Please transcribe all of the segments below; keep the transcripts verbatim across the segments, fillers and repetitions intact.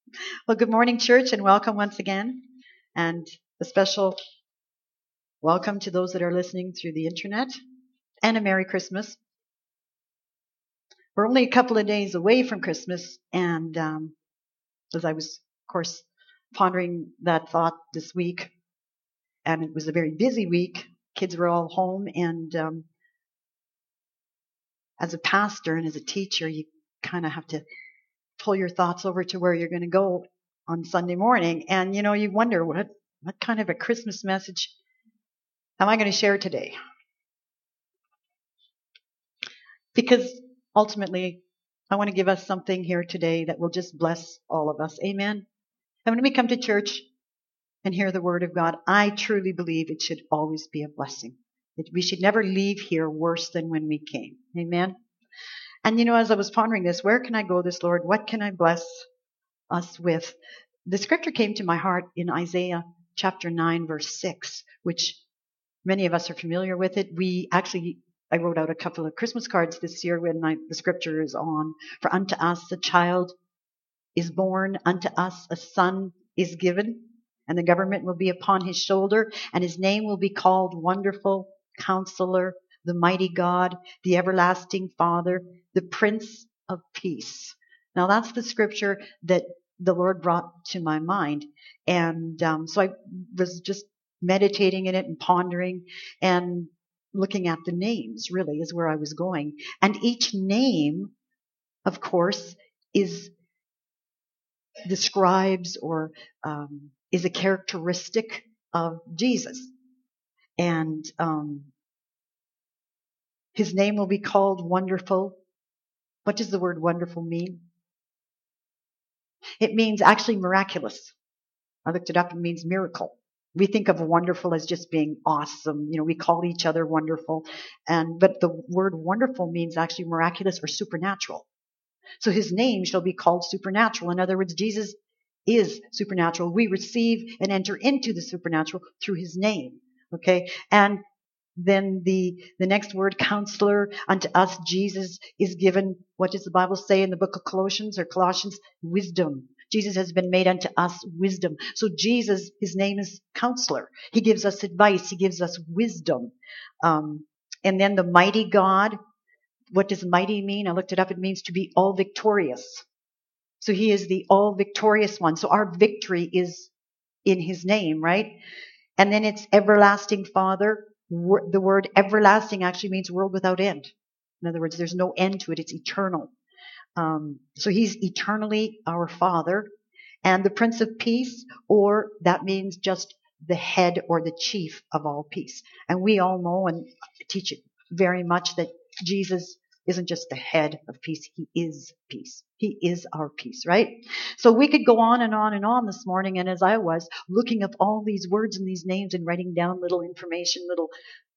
Well, good morning, church, and welcome once again. And a special welcome to those that are listening through the internet. And a Merry Christmas. We're only a couple of days away from Christmas. And um, as I was, of course, pondering that thought this week, and it was a very busy week, kids were all home. And um, as a pastor and as a teacher, you kind of have to pull your thoughts over to where you're going to go on Sunday morning. And, you know, you wonder what, what kind of a Christmas message am I going to share today? Because ultimately, I want to give us something here today that will just bless all of us. Amen. And when we come to church and hear the word of God, I truly believe it should always be a blessing. That we should never leave here worse than when we came. Amen. And you know, as I was pondering this, where can I go this, Lord? What can I bless us with? The scripture came to my heart in Isaiah chapter nine, verse six, which many of us are familiar with it. We actually, I wrote out a couple of Christmas cards this year when I, the scripture is on. For unto us a child is born, unto us a son is given, and the government will be upon his shoulder, and his name will be called Wonderful Counselor, the Mighty God, the Everlasting Father, the Prince of Peace. Now that's the scripture that the Lord brought to my mind. And um, so I was just meditating in it and pondering and looking at the names, really, is where I was going. And each name, of course, is describes or um, is a characteristic of Jesus. And um, his name will be called Wonderful. What does the word wonderful mean? It means actually miraculous. I looked it up. It means miracle. We think of wonderful as just being awesome. You know, we call each other wonderful. And, but the word wonderful means actually miraculous or supernatural. So his name shall be called supernatural. In other words, Jesus is supernatural. We receive and enter into the supernatural through his name. Okay. And then the, the next word, counselor, unto us, Jesus is given, what does the Bible say in the book of Colossians or Colossians? Wisdom. Jesus has been made unto us wisdom. So Jesus, his name is counselor. He gives us advice. He gives us wisdom. Um, and then the mighty God. What does mighty mean? I looked it up. It means to be all victorious. So he is the all victorious one. So our victory is in his name, right? And then it's everlasting Father. The word everlasting actually means world without end. In other words, there's no end to it. It's eternal. Um, so he's eternally our Father. And the Prince of Peace, or that means just the head or the chief of all peace. And we all know and teach it very much that Jesus isn't just the head of peace. He is peace. He is our peace, right? So we could go on and on and on this morning. And as I was looking up all these words and these names and writing down little information, little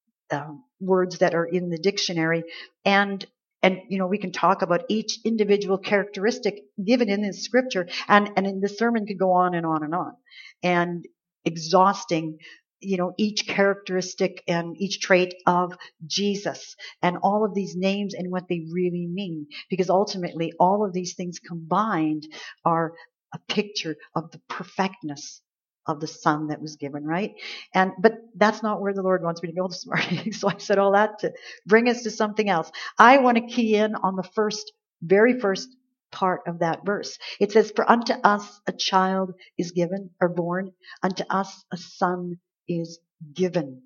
um, words that are in the dictionary, and and you know we can talk about each individual characteristic given in this scripture, and and in this sermon could go on and on and on, and exhausting you know each characteristic and each trait of Jesus and all of these names and what they really mean, because ultimately all of these things combined are a picture of the perfectness of the Son that was given, right? And but that's not where the Lord wants me to go this morning. So I said all that to bring us to something else. I want to key in on the first, very first part of that verse. It says, "For unto us a child is given or born, unto us a son is given."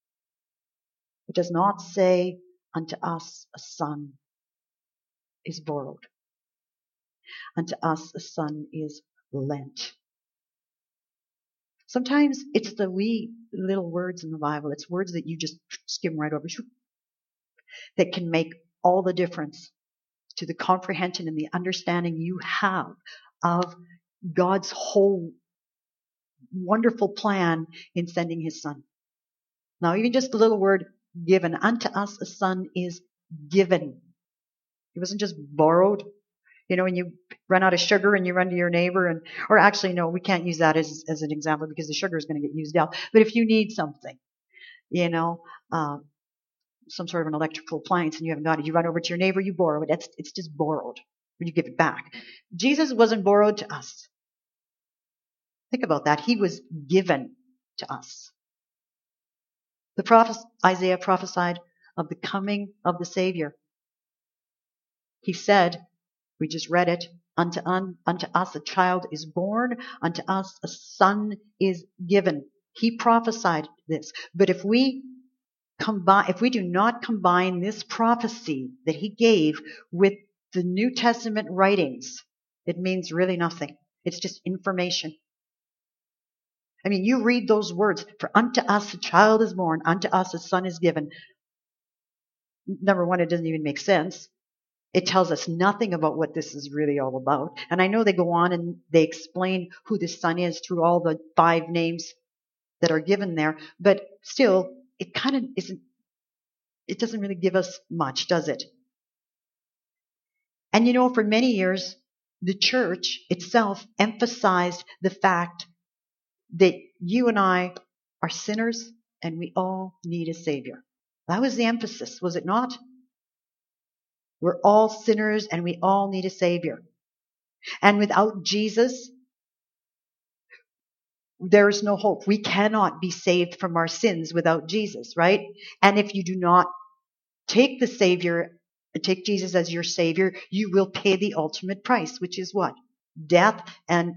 It does not say, "Unto us a son is borrowed. Unto us a son is lent." Sometimes it's the wee little words in the Bible. It's words that you just skim right over that can make all the difference to the comprehension and the understanding you have of God's whole wonderful plan in sending his son. Now, even just the little word given. Unto us a son is given. It wasn't just borrowed. You know, when you run out of sugar and you run to your neighbor and, or actually, no, we can't use that as, as an example because the sugar is going to get used out. But if you need something, you know, um, some sort of an electrical appliance and you haven't got it, you run over to your neighbor, you borrow it. It's, it's just borrowed. You give it back. Jesus wasn't borrowed to us. Think about that. He was given to us. The prophet Isaiah prophesied of the coming of the Savior. He said, we just read it, unto, un, unto us a child is born, unto us a son is given. He prophesied this. But if we combine, if we do not combine this prophecy that he gave with the New Testament writings, it means really nothing. It's just information. I mean, you read those words, for unto us a child is born, unto us a son is given. Number one, it doesn't even make sense. It tells us nothing about what this is really all about. And I know they go on and they explain who the son is through all the five names that are given there, but still, it kind of isn't, it doesn't really give us much, does it? And you know, for many years, the church itself emphasized the fact that you and I are sinners and we all need a Savior. That was the emphasis, was it not? We're all sinners and we all need a Savior. And without Jesus, there is no hope. We cannot be saved from our sins without Jesus, right? And if you do not take the Savior, take Jesus as your Savior, you will pay the ultimate price, which is what? Death and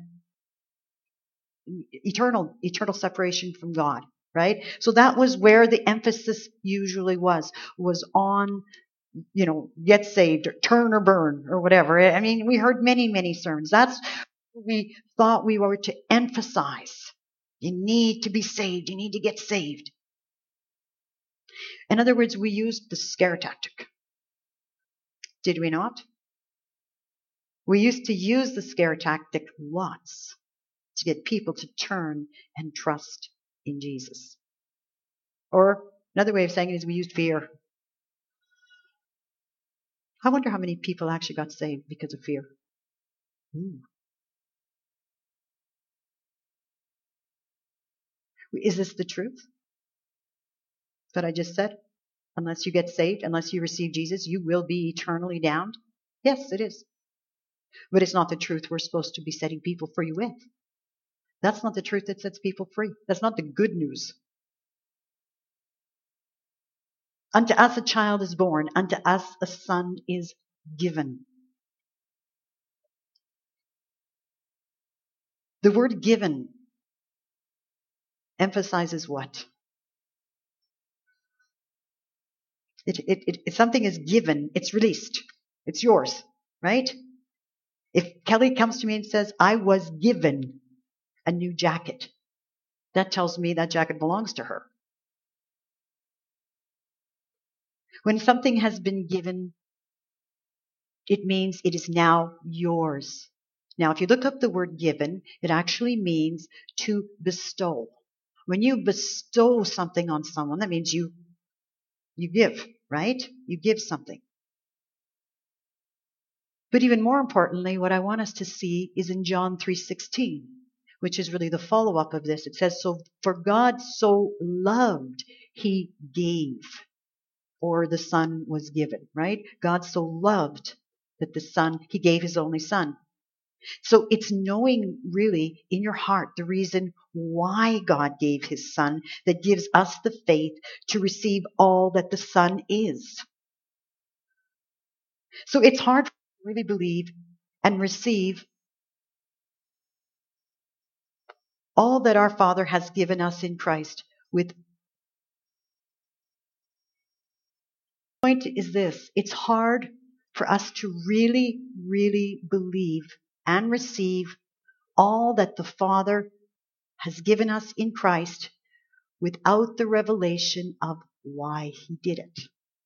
eternal, eternal separation from God, right? So that was where the emphasis usually was, was on, you know, get saved or turn or burn or whatever. I mean, we heard many, many sermons. That's what we thought we were to emphasize. You need to be saved. You need to get saved. In other words, we used the scare tactic. Did we not? We used to use the scare tactic lots to get people to turn and trust in Jesus. Or another way of saying it is we used fear. I wonder how many people actually got saved because of fear. Ooh. Is this the truth that I just said? Unless you get saved, unless you receive Jesus, you will be eternally damned? Yes, it is. But it's not the truth we're supposed to be setting people free with. That's not the truth that sets people free. That's not the good news. Unto us a child is born. Unto us a son is given. The word given emphasizes what? It, it, it, if something is given, it's released. It's yours, right? If Kelly comes to me and says, I was given a new jacket, that tells me that jacket belongs to her. When something has been given, it means it is now yours. Now, if you look up the word given, it actually means to bestow. When you bestow something on someone, that means you you give, right? You give something. But even more importantly, what I want us to see is in John three sixteen, which is really the follow-up of this. It says, so for God so loved, he gave, or the Son was given, right? God so loved that the Son, he gave his only Son. So it's knowing really in your heart the reason why God gave his Son that gives us the faith to receive all that the Son is. So it's hard to really believe and receive all that our Father has given us in Christ. With the point is this, it's hard for us to really, really believe and receive all that the Father has given us in Christ without the revelation of why he did it.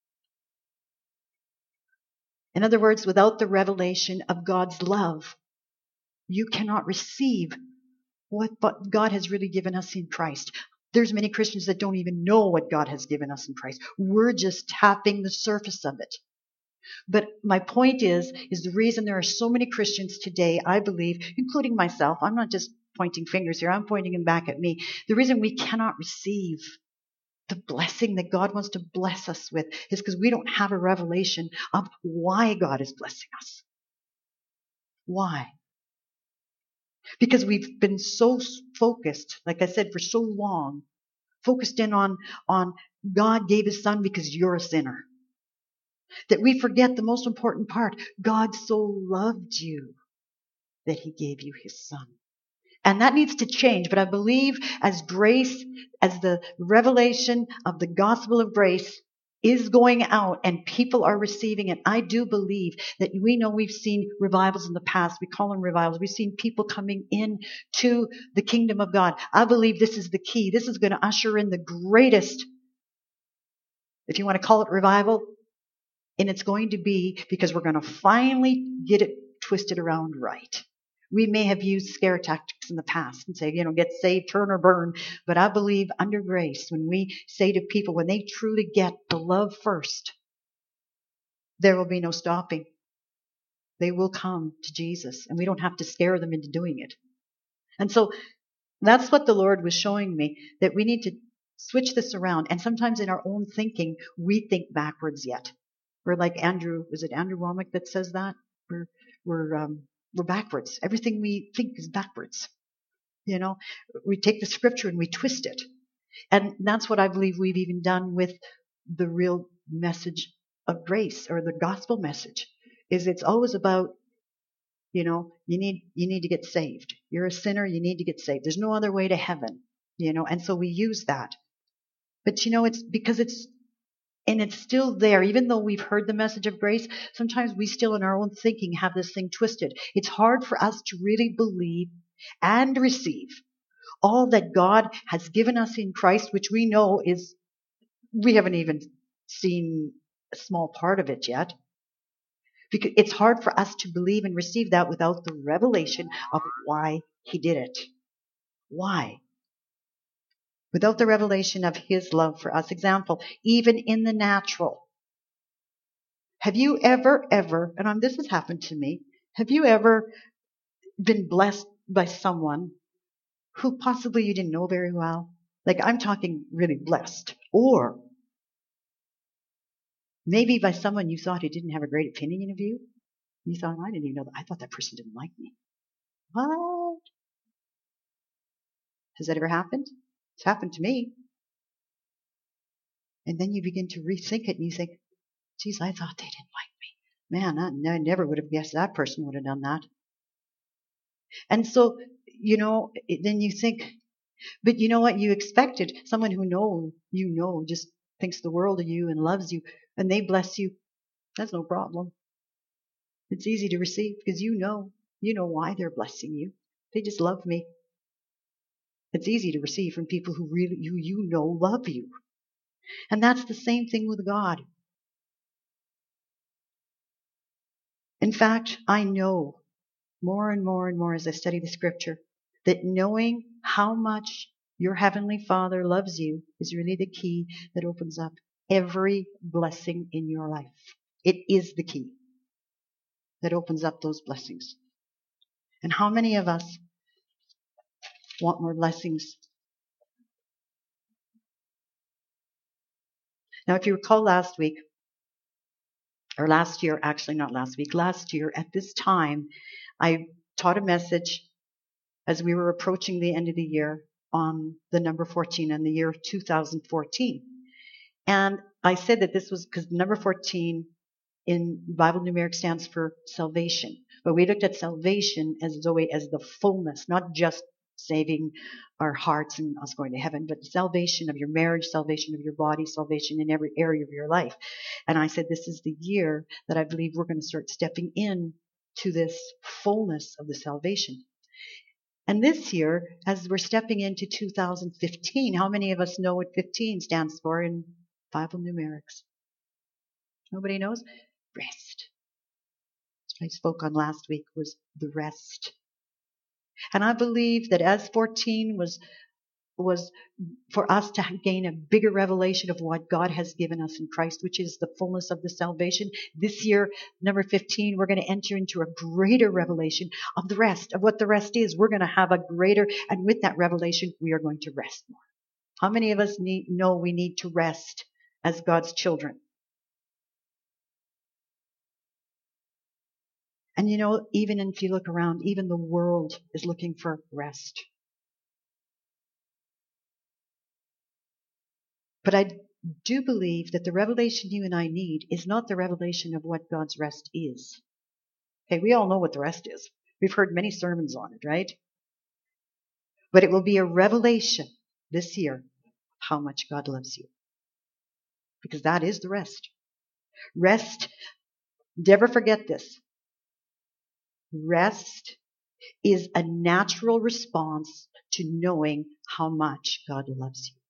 In other words, without the revelation of God's love, you cannot receive what God has really given us in Christ. There's many Christians that don't even know what God has given us in Christ. We're just tapping the surface of it. But my point is, is the reason there are so many Christians today, I believe, including myself, I'm not just pointing fingers here, I'm pointing them back at me. The reason we cannot receive the blessing that God wants to bless us with is because we don't have a revelation of why God is blessing us. Why? Because we've been so focused, like I said, for so long, focused in on, on God gave his son because you're a sinner, that we forget the most important part. God so loved you that he gave you his son. And that needs to change. But I believe as grace, as the revelation of the gospel of grace is going out and people are receiving it, I do believe that we know we've seen revivals in the past. We call them revivals. We've seen people coming in to the kingdom of God. I believe this is the key. This is going to usher in the greatest, if you want to call it revival, and it's going to be because we're going to finally get it twisted around right. We may have used scare tactics in the past and say, you know, get saved, turn or burn. But I believe under grace, when we say to people, when they truly get the love first, there will be no stopping. They will come to Jesus, and we don't have to scare them into doing it. And so that's what the Lord was showing me, that we need to switch this around. And sometimes in our own thinking, we think backwards yet. We're like Andrew, was it Andrew Womack that says that? We're, we're, um, we're backwards. Everything we think is backwards. You know, we take the scripture and we twist it. And that's what I believe we've even done with the real message of grace, or the gospel message, is it's always about, you know, you need, you need to get saved. You're a sinner. You need to get saved. There's no other way to heaven, you know, and so we use that. But you know, it's because it's, and it's still there, even though we've heard the message of grace. Sometimes we still in our own thinking have this thing twisted. It's hard for us to really believe and receive all that God has given us in Christ, which we know is, we haven't even seen a small part of it yet. Because it's hard for us to believe and receive that without the revelation of why he did it. Why? Without the revelation of his love for us. Example, even in the natural. Have you ever, ever, and um, this has happened to me, have you ever been blessed by someone who possibly you didn't know very well? Like, I'm talking really blessed. Or maybe by someone you thought who didn't have a great opinion of you. You thought, I didn't even know that. I thought that person didn't like me. What? Has that ever happened? It's happened to me. And then you begin to rethink it and you think, geez, I thought they didn't like me. Man, I, I never would have guessed that person would have done that. And so, you know, then you think, but you know what? You expected someone who know, you know, just thinks the world of you and loves you, and they bless you. That's no problem. It's easy to receive because you know, you know why they're blessing you. They just love me. It's easy to receive from people who really, you, you know, love you. And that's the same thing with God. In fact, I know more and more and more as I study the scripture that knowing how much your heavenly Father loves you is really the key that opens up every blessing in your life. It is the key that opens up those blessings. And how many of us want more blessings? Now, if you recall last week, or last year, actually not last week, last year at this time, I taught a message as we were approaching the end of the year on the number fourteen and the year of two thousand fourteen. And I said that this was because number fourteen in Bible numeric stands for salvation. But we looked at salvation as Zoe as the fullness, not just saving our hearts and us going to heaven, but salvation of your marriage, salvation of your body, salvation in every area of your life. And I said this is the year that I believe we're going to start stepping in to this fullness of the salvation. And this year, as we're stepping into two thousand fifteen, how many of us know what fifteen stands for in Bible numerics? Nobody knows? Rest. I spoke on last week was the rest. And I believe that as fourteen was was for us to gain a bigger revelation of what God has given us in Christ, which is the fullness of the salvation. This year, number fifteen, we're going to enter into a greater revelation of the rest, of what the rest is. We're going to have a greater, and with that revelation, we are going to rest more. How many of us need, know we need to rest as God's children? And you know, even if you look around, even the world is looking for rest. But I do believe that the revelation you and I need is not the revelation of what God's rest is. Okay, we all know what the rest is. We've heard many sermons on it, right? But it will be a revelation this year how much God loves you. Because that is the rest. Rest, never forget this. Rest is a natural response to knowing how much God loves you.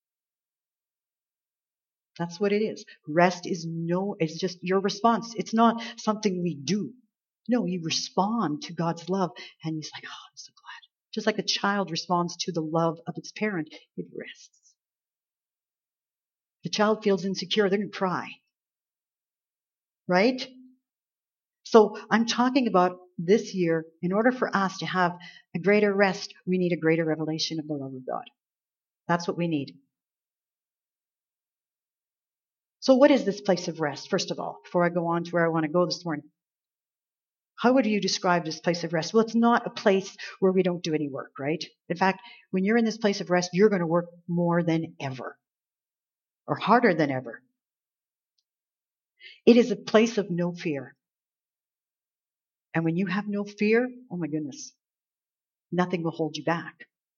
That's what it is. Rest is no, it's just your response. It's not something we do. No, you respond to God's love and he's like, oh, I'm so glad. Just like a child responds to the love of its parent, it rests. The child feels insecure, they're going to cry. Right? So I'm talking about this year, in order for us to have a greater rest, we need a greater revelation of the love of God. That's what we need. So what is this place of rest, first of all, before I go on to where I want to go this morning? How would you describe this place of rest? Well, it's not a place where we don't do any work, right? In fact, when you're in this place of rest, you're going to work more than ever, or harder than ever. It is a place of no fear. And when you have no fear, oh my goodness, nothing will hold you back.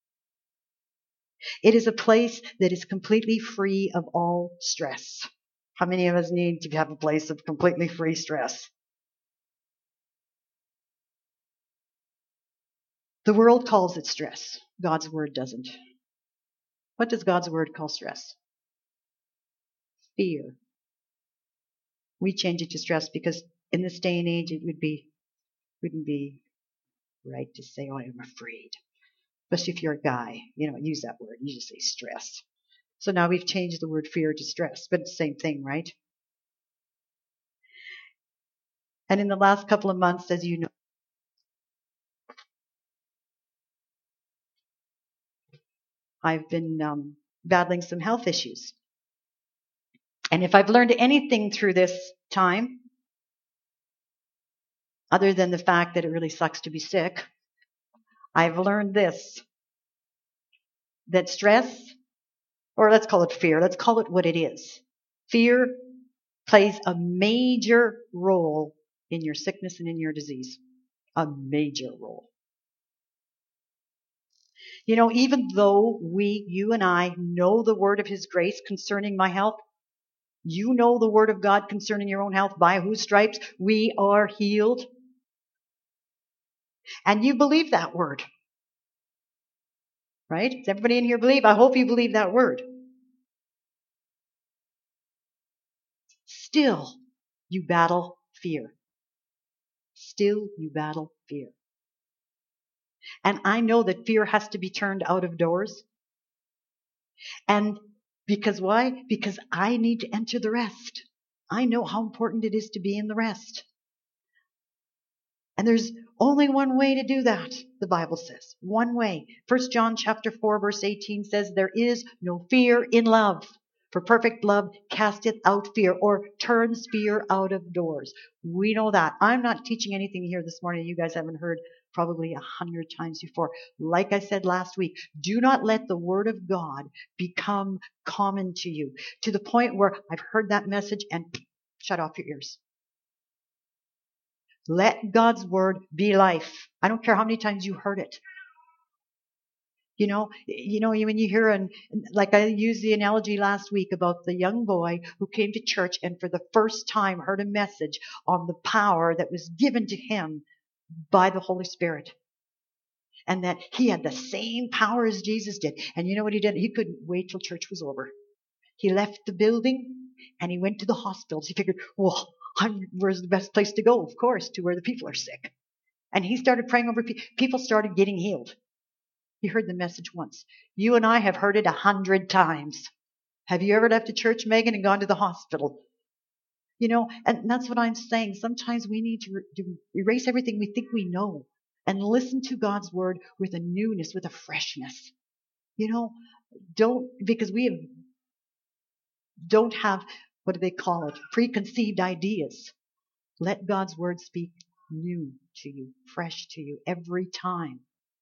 It is a place that is completely free of all stress. How many of us need to have a place of completely free stress? The world calls it stress. God's word doesn't. What does God's word call stress? Fear. We change it to stress because in this day and age it would be wouldn't be right to say, oh, I'm afraid. Especially if you're a guy, you know, use that word. You just say stress. So now we've changed the word fear to stress, but it's the same thing, right? And in the last couple of months, as you know, I've been um, battling some health issues. And if I've learned anything through this time, other than the fact that it really sucks to be sick, I've learned this, that stress, or let's call it fear, let's call it what it is. Fear plays a major role in your sickness and in your disease. A major role. You know, even though we, you and I, know the word of his grace concerning my health, you know the word of God concerning your own health, by whose stripes we are healed. And you believe that word. Right? Does everybody in here believe? I hope you believe that word. Still, you battle fear. Still, you battle fear. And I know that fear has to be turned out of doors. And because why? Because I need to enter the rest. I know how important it is to be in the rest. And there's only one way to do that, the Bible says. One way. First John chapter four, verse eighteen says, there is no fear in love. For perfect love casteth out fear, or turns fear out of doors. We know that. I'm not teaching anything here this morning you guys haven't heard probably a hundred times before. Like I said last week, do not let the word of God become common to you, to the point where I've heard that message and shut off your ears. Let God's word be life. I don't care how many times you heard it. You know, you know, when you hear, and like I used the analogy last week about the young boy who came to church and for the first time heard a message on the power that was given to him by the Holy Spirit. And that he had the same power as Jesus did. And you know what he did? He couldn't wait till church was over. He left the building and he went to the hospitals. He figured, well, I'm, where's the best place to go? Of course, to where the people are sick. And he started praying over people. People started getting healed. He heard the message once. You and I have heard it a hundred times. Have you ever left a church, Megan, and gone to the hospital? You know, and that's what I'm saying. Sometimes we need to, re- to erase everything we think we know and listen to God's word with a newness, with a freshness. You know, don't, because we have, don't have, what do they call it? Preconceived ideas. Let God's word speak new to you, fresh to you every time.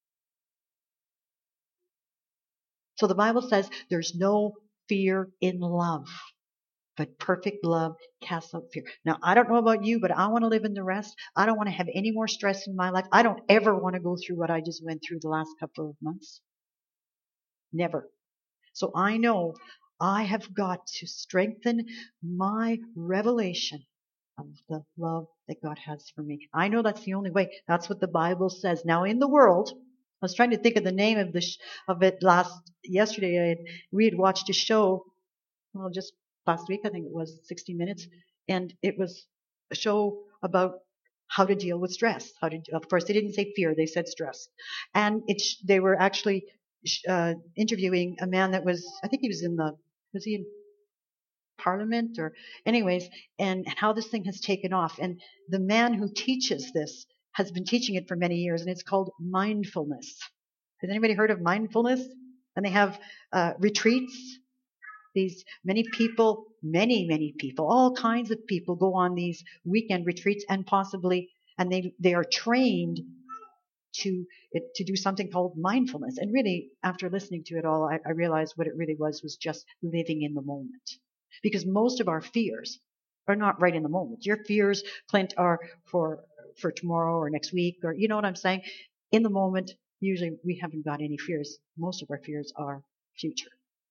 So the Bible says there's no fear in love, but perfect love casts out fear. Now, I don't know about you, but I want to live in the rest. I don't want to have any more stress in my life. I don't ever want to go through what I just went through the last couple of months. Never. So I know I have got to strengthen my revelation of the love that God has for me. I know that's the only way. That's what the Bible says. Now, in the world, I was trying to think of the name of the sh- of it last yesterday. I had, we had watched a show, well, just last week, I think it was sixty minutes, and it was a show about how to deal with stress. How to, of course, they didn't say fear; they said stress, and it sh- they were actually uh, interviewing a man that was, I think he was in the, was he in Parliament or, anyways, and how this thing has taken off. And the man who teaches this has been teaching it for many years, and it's called mindfulness. Has anybody heard of mindfulness? And they have uh, retreats. These many people, many, many people, all kinds of people go on these weekend retreats and possibly, and they, they are trained to to do something called mindfulness. And really, after listening to it all, I, I realized what it really was was just living in the moment. Because most of our fears are not right in the moment. Your fears, Clint, are for for tomorrow or next week, or you know what I'm saying? In the moment, usually we haven't got any fears. Most of our fears are future.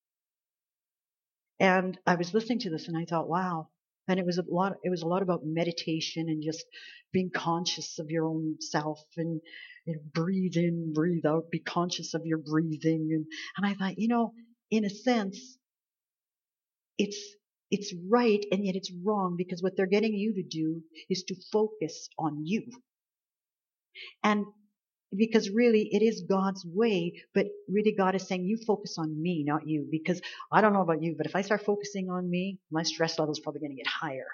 And I was listening to this and I thought, wow. And it was a lot, it was a lot about meditation and just being conscious of your own self and, you know, breathe in, breathe out, be conscious of your breathing. And, and I thought, you know, in a sense, it's, it's right and yet it's wrong, because what they're getting you to do is to focus on you. And because really it is God's way, but really God is saying, you focus on me, not you. Because I don't know about you, but if I start focusing on me, my stress level is probably going to get higher.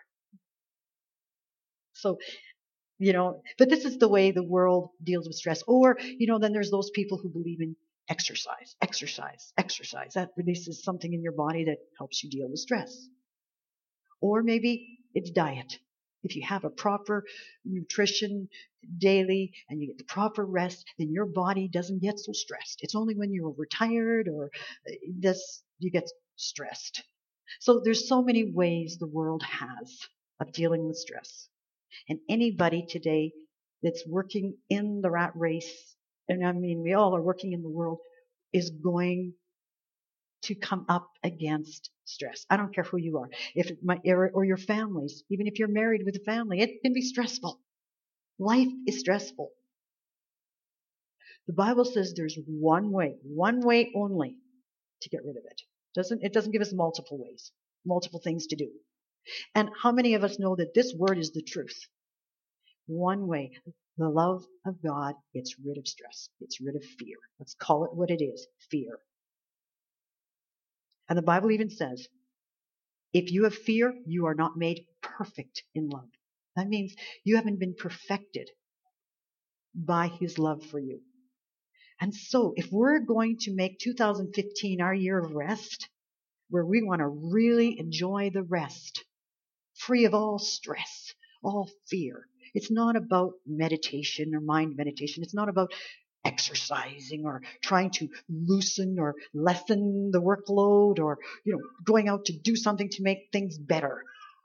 So, you know, but this is the way the world deals with stress. Or, you know, then there's those people who believe in exercise, exercise, exercise. That releases something in your body that helps you deal with stress. Or maybe it's diet. If you have a proper nutrition daily and you get the proper rest, then your body doesn't get so stressed. It's only when you're overtired or this you get stressed. So there's so many ways the world has of dealing with stress. And anybody today that's working in the rat race, and I mean we all are working in the world, is going to come up against stress. I don't care who you are, if it might, or your families, even if you're married with a family, it can be stressful. Life is stressful. The Bible says there's one way, one way only to get rid of it. Doesn't, it doesn't give us multiple ways, multiple things to do. And how many of us know that this word is the truth? One way, the love of God gets rid of stress, gets rid of fear. Let's call it what it is, fear. And the Bible even says, if you have fear, you are not made perfect in love. That means you haven't been perfected by His love for you. And so if we're going to make two thousand fifteen our year of rest, where we want to really enjoy the rest, free of all stress, all fear. It's not about meditation or mind meditation. It's not about exercising or trying to loosen or lessen the workload or, you know, going out to do something to make things better.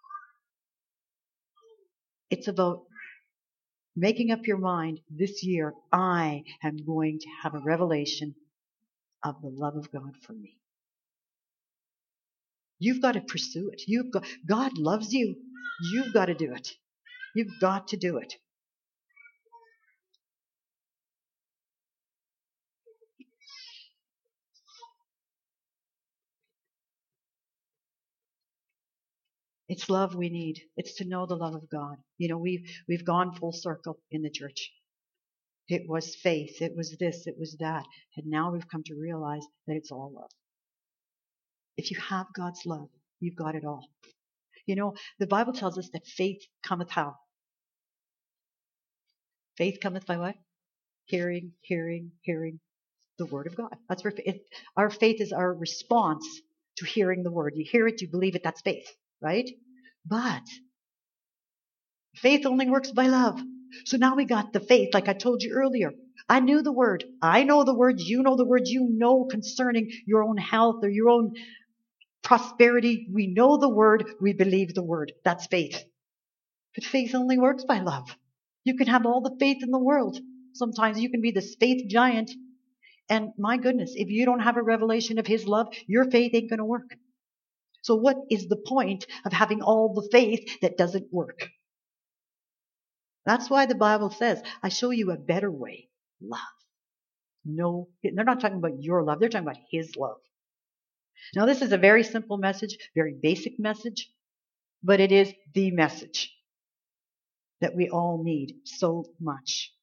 It's about making up your mind, this year I am going to have a revelation of the love of God for me. You've got to pursue it. You've got, God loves you. You've got to do it. You've got to do it. It's love we need. It's to know the love of God. You know, we've we've gone full circle in the church. It was faith, it was this, it was that. And now we've come to realize that it's all love. If you have God's love, you've got it all. You know, the Bible tells us that faith cometh how? Faith cometh by what? Hearing, hearing, hearing the word of God. That's where faith, our faith is our response to hearing the word. You hear it, you believe it, that's faith, right? But faith only works by love. So now we got the faith, like I told you earlier. I knew the word. I know the word. You know the word. You know concerning your own health or your own prosperity. We know the word. We believe the word. That's faith. But faith only works by love. You can have all the faith in the world. Sometimes you can be this faith giant. And my goodness, if you don't have a revelation of his love, your faith ain't going to work. So what is the point of having all the faith that doesn't work? That's why the Bible says, I show you a better way. Love. No, they're not talking about your love. They're talking about his love. Now, this is a very simple message, very basic message, but it is the message that we all need so much.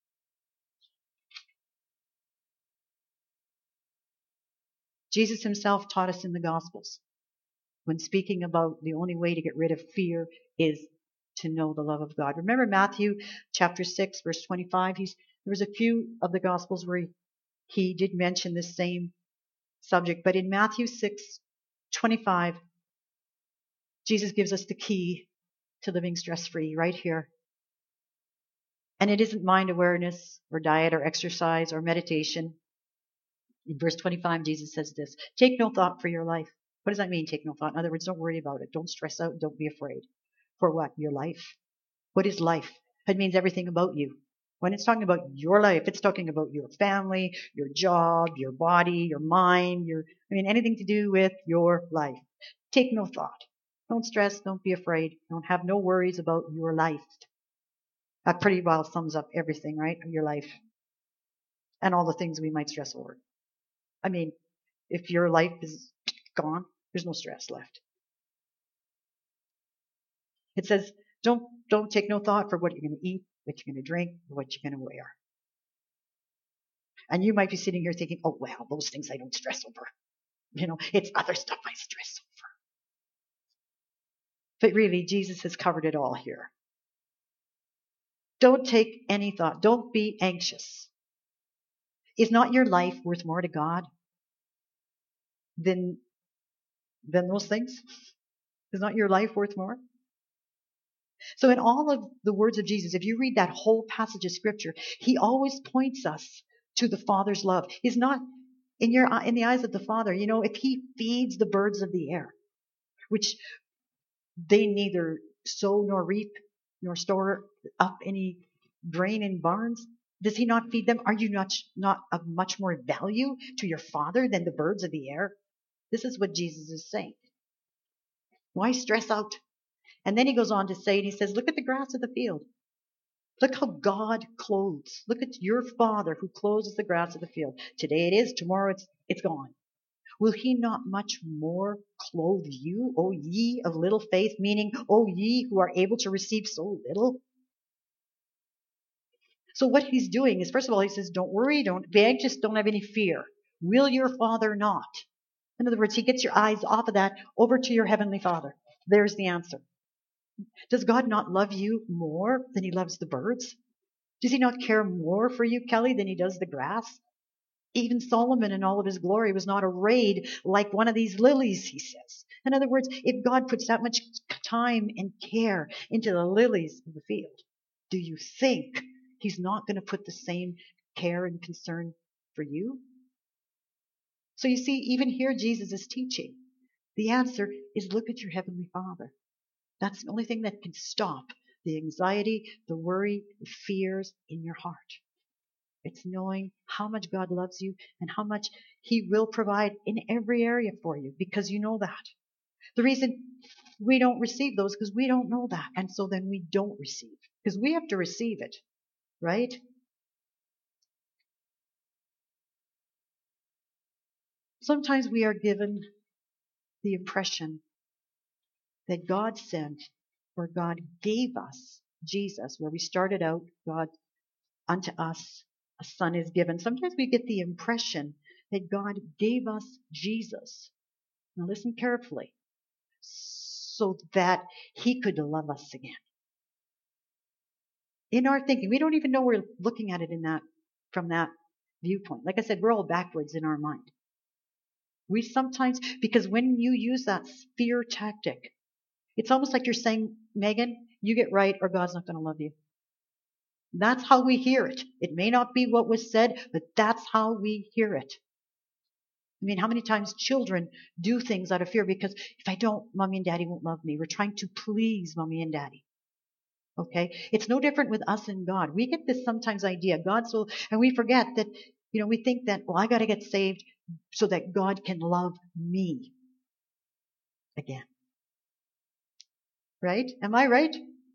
Jesus himself taught us in the Gospels when speaking about the only way to get rid of fear is to know the love of God. Remember Matthew chapter six, verse twenty-five? He's, there was a few of the Gospels where he, he did mention this same subject, but in Matthew six twenty-five, Jesus gives us the key to living stress-free right here. And it isn't mind awareness or diet or exercise or meditation. In verse twenty-five, Jesus says this, take no thought for your life. What does that mean, take no thought? In other words, don't worry about it. Don't stress out. Don't be afraid. For what? Your life. What is life? It means everything about you. When it's talking about your life, it's talking about your family, your job, your body, your mind, your, I mean, anything to do with your life. Take no thought. Don't stress. Don't be afraid. Don't have no worries about your life. That pretty well sums up everything, right? Of your life. And all the things we might stress over. I mean, if your life is gone, there's no stress left. It says, don't, don't take no thought for what you're going to eat, what you're going to drink, what you're going to wear. And you might be sitting here thinking, oh, well, those things I don't stress over. You know, it's other stuff I stress over. But really, Jesus has covered it all here. Don't take any thought. Don't be anxious. Is not your life worth more to God than, than those things? Is not your life worth more? So in all of the words of Jesus, if you read that whole passage of scripture, he always points us to the Father's love. He's not in your in the eyes of the Father. You know, if he feeds the birds of the air, which they neither sow nor reap nor store up any grain in barns, does he not feed them? Are you not not of much more value to your Father than the birds of the air? This is what Jesus is saying. Why stress out? And then he goes on to say, and he says, look at the grass of the field. Look how God clothes. Look at your Father who clothes the grass of the field. Today it is, tomorrow it's, it's gone. Will he not much more clothe you, O ye of little faith, meaning, O ye who are able to receive so little? So what he's doing is, first of all, he says, don't worry, don't be anxious, don't have any fear. Will your Father not? In other words, he gets your eyes off of that over to your Heavenly Father. There's the answer. Does God not love you more than he loves the birds? Does he not care more for you, Kelly, than he does the grass? Even Solomon in all of his glory was not arrayed like one of these lilies, he says. In other words, if God puts that much time and care into the lilies of the field, do you think he's not going to put the same care and concern for you? So you see, even here Jesus is teaching. The answer is look at your Heavenly Father. That's the only thing that can stop the anxiety, the worry, the fears in your heart. It's knowing how much God loves you and how much he will provide in every area for you because you know that. The reason we don't receive those is because we don't know that. And so then we don't receive because we have to receive it, right? Sometimes we are given the impression that God sent or God gave us Jesus, where we started out, God unto us a son is given. Sometimes we get the impression that God gave us Jesus. Now listen carefully. So that he could love us again. In our thinking, we don't even know we're looking at it in that, from that viewpoint. Like I said, we're all backwards in our mind. We sometimes, because when you use that fear tactic, it's almost like you're saying, Megan, you get right or God's not going to love you. That's how we hear it. It may not be what was said, but that's how we hear it. I mean, how many times children do things out of fear because if I don't, mommy and daddy won't love me. We're trying to please mommy and daddy. Okay? It's no different with us and God. We get this sometimes idea, God's so, and we forget that, you know, we think that, well, I got to get saved so that God can love me again. Right? Am I right?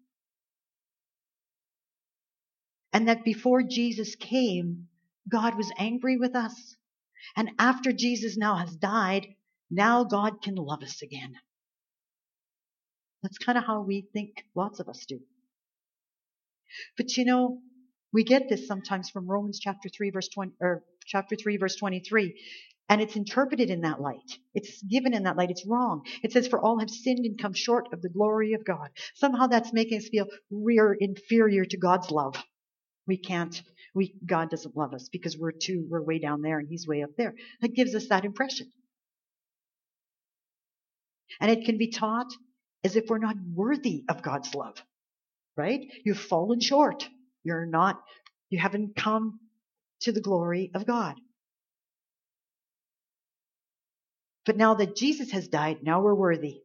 And that before Jesus came, God was angry with us. And after Jesus now has died, now God can love us again. That's kind of how we think lots of us do. But you know, we get this sometimes from Romans chapter three, verse twenty, or chapter three, verse twenty-three. And it's interpreted in that light. It's given in that light. It's wrong. It says, for all have sinned and come short of the glory of God. Somehow that's making us feel we're inferior to God's love. We can't, we, God doesn't love us because we're too, we're way down there and he's way up there. That gives us that impression. And it can be taught as if we're not worthy of God's love, right? You've fallen short. You're not, you haven't come to the glory of God. But now that Jesus has died, now we're worthy.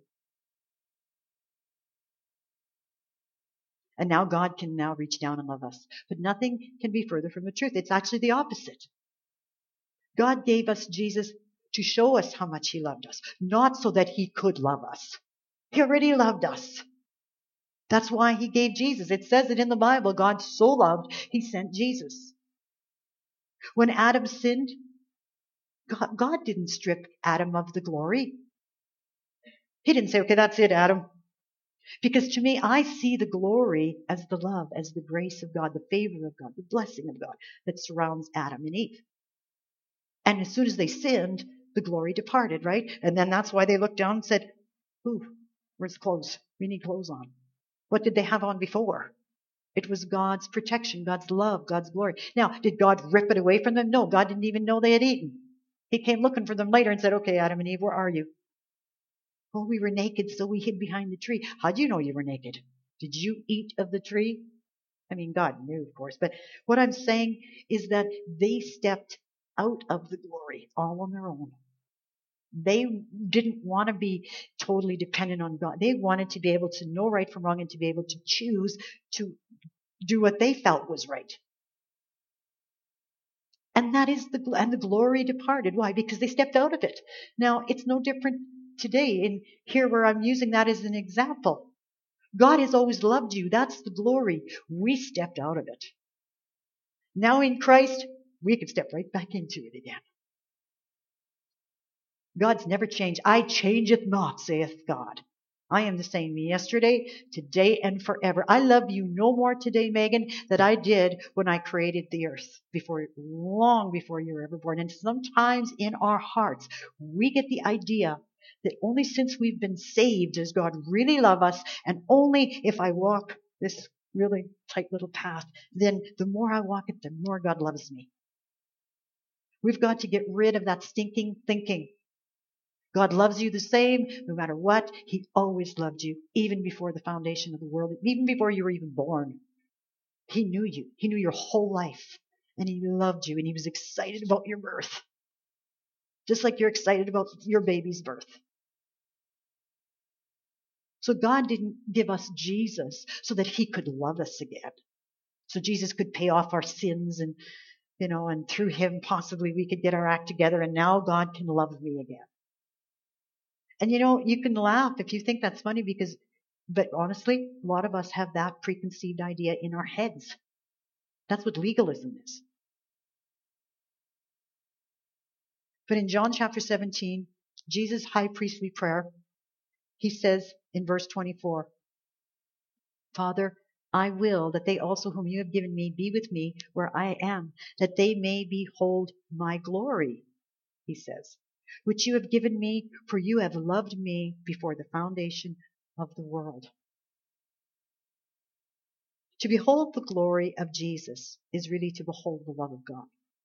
And now God can now reach down and love us. But nothing can be further from the truth. It's actually the opposite. God gave us Jesus to show us how much he loved us, not so that he could love us. He already loved us. That's why he gave Jesus. It says it in the Bible. God so loved, he sent Jesus. When Adam sinned, God, God didn't strip Adam of the glory. He didn't say, okay, that's it, Adam. Because to me, I see the glory as the love, as the grace of God, the favor of God, the blessing of God that surrounds Adam and Eve. And as soon as they sinned, the glory departed, right? And then that's why they looked down and said, ooh, where's the clothes? We need clothes on. What did they have on before? It was God's protection, God's love, God's glory. Now, did God rip it away from them? No, God didn't even know they had eaten. He came looking for them later and said, okay, Adam and Eve, where are you? Oh, we were naked, so we hid behind the tree. How do you know you were naked? Did you eat of the tree? I mean, God knew, of course. But what I'm saying is that they stepped out of the glory all on their own. They didn't want to be totally dependent on God. They wanted to be able to know right from wrong and to be able to choose to do what they felt was right. And that is the, and the glory departed. Why? Because they stepped out of it. Now, it's no different today in here where I'm using that as an example. God has always loved you. That's the glory. We stepped out of it. Now in Christ, we can step right back into it again. God's never changed. I changeth not, saith God. I am the same yesterday, today, and forever. I love you no more today, Megan, than I did when I created the earth, before, long before you were ever born. And sometimes in our hearts, we get the idea that only since we've been saved does God really love us, and only if I walk this really tight little path, then the more I walk it, the more God loves me. We've got to get rid of that stinking thinking. God loves you the same, no matter what. He always loved you, even before the foundation of the world, even before you were even born. He knew you. He knew your whole life, and he loved you, and he was excited about your birth, just like you're excited about your baby's birth. So God didn't give us Jesus so that he could love us again, so Jesus could pay off our sins, and you know, and through him possibly we could get our act together, and now God can love me again. And you know, you can laugh if you think that's funny, because, but honestly, a lot of us have that preconceived idea in our heads. That's what legalism is. But in John chapter seventeen, Jesus' high priestly prayer, he says in verse twenty-four, Father, I will that they also whom you have given me be with me where I am, that they may behold my glory, he says, which you have given me, for you have loved me before the foundation of the world. To behold the glory of Jesus is really to behold the love of God.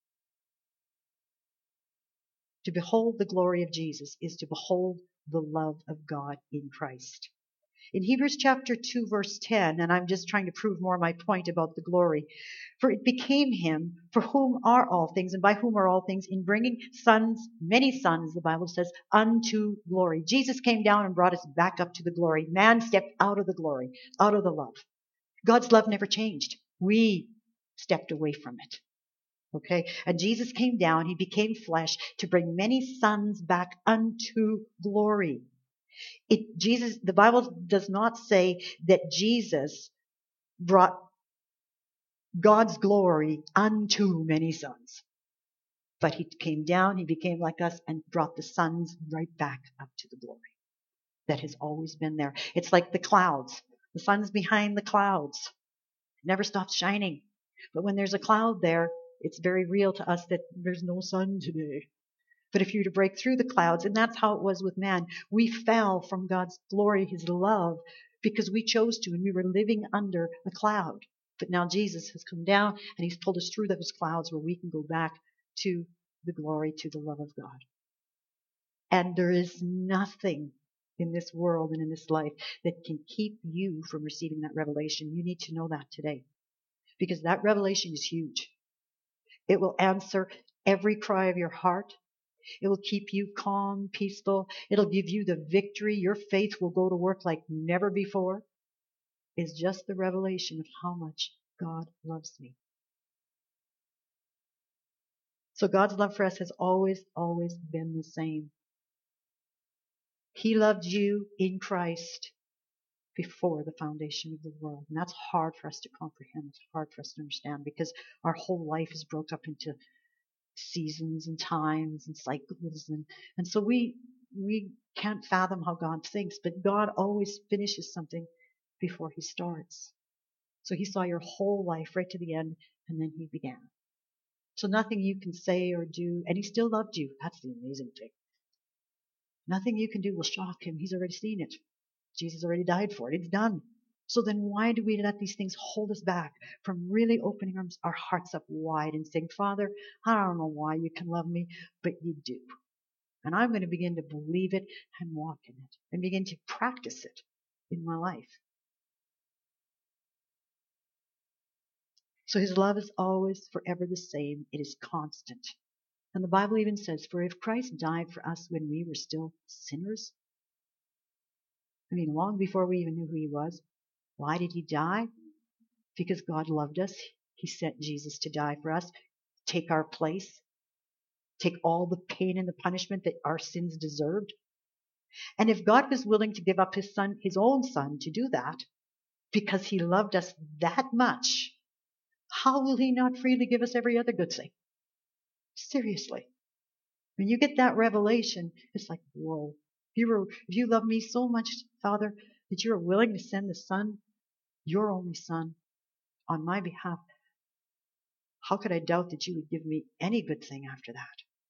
To behold the glory of Jesus is to behold the love of God in Christ. In Hebrews chapter two, verse ten, and I'm just trying to prove more my point about the glory, for it became him for whom are all things and by whom are all things, in bringing sons, many sons, the Bible says, unto glory. Jesus came down and brought us back up to the glory. Man stepped out of the glory, out of the love. God's love never changed. We stepped away from it. Okay? And Jesus came down, he became flesh to bring many sons back unto glory. It, Jesus, the Bible does not say that Jesus brought God's glory unto many sons. But he came down, he became like us, and brought the sons right back up to the glory that has always been there. It's like the clouds. The sun's behind the clouds. It never stops shining. But when there's a cloud there, it's very real to us that there's no sun today. But if you're to break through the clouds, and that's how it was with man, we fell from God's glory, his love, because we chose to, and we were living under a cloud. But now Jesus has come down, and he's pulled us through those clouds where we can go back to the glory, to the love of God. And there is nothing in this world and in this life that can keep you from receiving that revelation. You need to know that today, because that revelation is huge. It will answer every cry of your heart. It will keep you calm, peaceful. It'll give you the victory. Your faith will go to work like never before. It's just the revelation of how much God loves me. So God's love for us has always, always been the same. He loved you in Christ before the foundation of the world. And that's hard for us to comprehend. It's hard for us to understand, because our whole life is broke up into seasons and times and cycles, and and so we we can't fathom how God thinks, but God always finishes something before he starts. So he saw your whole life right to the end, and then he began. So nothing you can say or do, and he still loved you. That's the amazing thing. Nothing you can do will shock him. He's already seen it. Jesus already died for it. It's done. So then why do we let these things hold us back from really opening our, our hearts up wide and saying, Father, I don't know why you can love me, but you do. And I'm going to begin to believe it and walk in it and begin to practice it in my life. So his love is always forever the same. It is constant. And the Bible even says, for if Christ died for us when we were still sinners, I mean, long before we even knew who he was, why did he die? Because God loved us. He sent Jesus to die for us, take our place, take all the pain and the punishment that our sins deserved. And if God was willing to give up his son, his own son, to do that, because he loved us that much, how will he not freely give us every other good thing? Seriously. When you get that revelation, it's like, whoa. If you, were, if you love me so much, Father, that you are willing to send the Son, your only Son, on my behalf, how could I doubt that you would give me any good thing after that?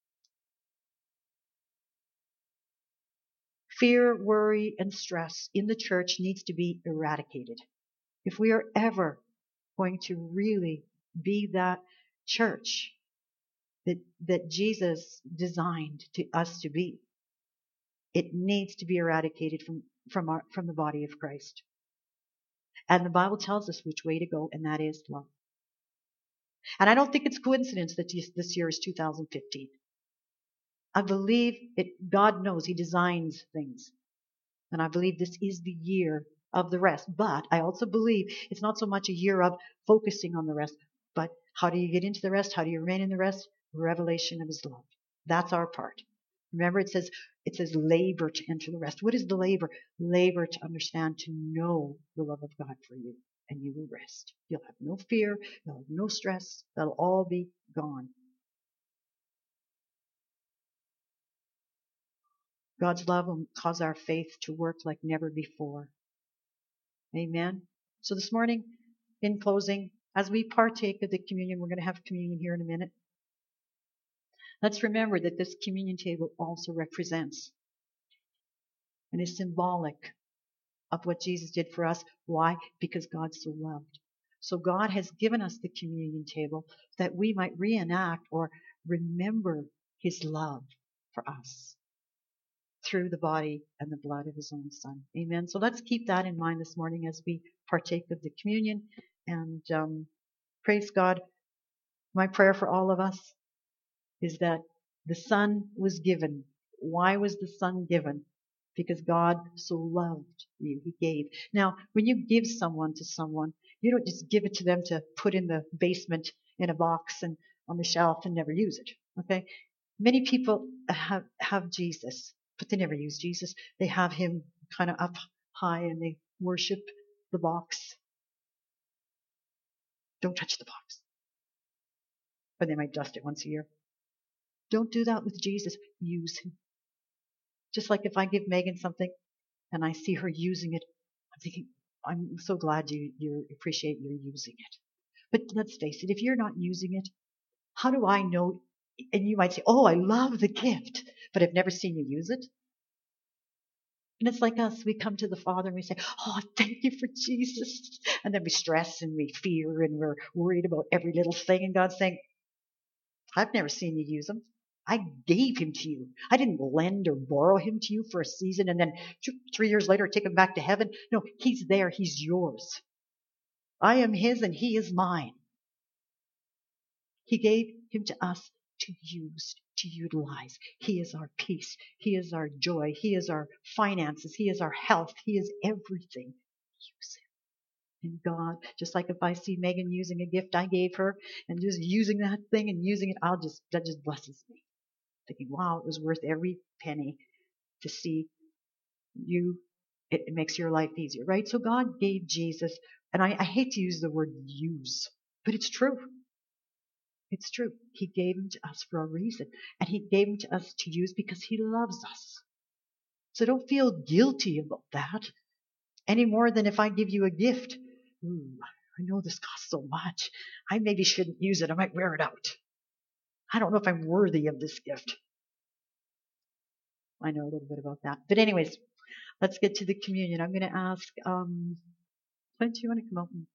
Fear, worry, and stress in the church needs to be eradicated. If we are ever going to really be that church that, that Jesus designed to us to be, it needs to be eradicated from, from, our, from the body of Christ. And the Bible tells us which way to go, and that is love. And I don't think it's coincidence that this year is two thousand fifteen. I believe it, God knows he designs things. And I believe this is the year of the rest. But I also believe it's not so much a year of focusing on the rest, but how do you get into the rest? How do you remain in the rest? Revelation of his love. That's our part. Remember, it says, it says labor to enter the rest. What is the labor? Labor to understand, to know the love of God for you. And you will rest. You'll have no fear. You'll have no stress. That'll all be gone. God's love will cause our faith to work like never before. Amen. So this morning, in closing, as we partake of the communion, we're going to have communion here in a minute. Let's remember that this communion table also represents and is symbolic of what Jesus did for us. Why? Because God so loved. So God has given us the communion table that we might reenact or remember his love for us. through the body and the blood of his own son. Amen. So let's keep that in mind this morning as we partake of the communion. And um, praise God. My prayer for all of us is that the Son was given. Why was the Son given? Because God so loved you. He gave. Now, when you give someone to someone, you don't just give it to them to put in the basement in a box and on the shelf and never use it. Okay? Many people have, have Jesus, but they never use Jesus. They have him kind of up high and they worship the box. Don't touch the box. But they might dust it once a year. Don't do that with Jesus. Use him. Just like if I give Megan something and I see her using it, I'm thinking, I'm so glad you, you appreciate you're using it. But let's face it, if you're not using it, how do I know? And you might say, oh, I love the gift, but I've never seen you use it. And it's like us, we come to the Father and we say, oh, thank you for Jesus. And then we stress and we fear and we're worried about every little thing. And God's saying, I've never seen you use him. I gave him to you. I didn't lend or borrow him to you for a season and then three years later take him back to heaven. No, he's there. He's yours. I am his and he is mine. He gave him to us to use, to utilize. He is our peace. He is our joy. He is our finances. He is our health. He is everything. Use him. And God, just like if I see Megan using a gift I gave her and just using that thing and using it, I'll just, that just blesses me. Thinking, wow, it was worth every penny to see you. It, it makes your life easier, right? So God gave Jesus, and I, I hate to use the word use, but it's true. It's true. He gave him to us for a reason, and he gave him to us to use because he loves us. So don't feel guilty about that any more than if I give you a gift. Ooh, I know this costs so much. I maybe shouldn't use it. I might wear it out. I don't know if I'm worthy of this gift. I know a little bit about that. But anyways, let's get to the communion. I'm going to ask, um, Clint, do you want to come out and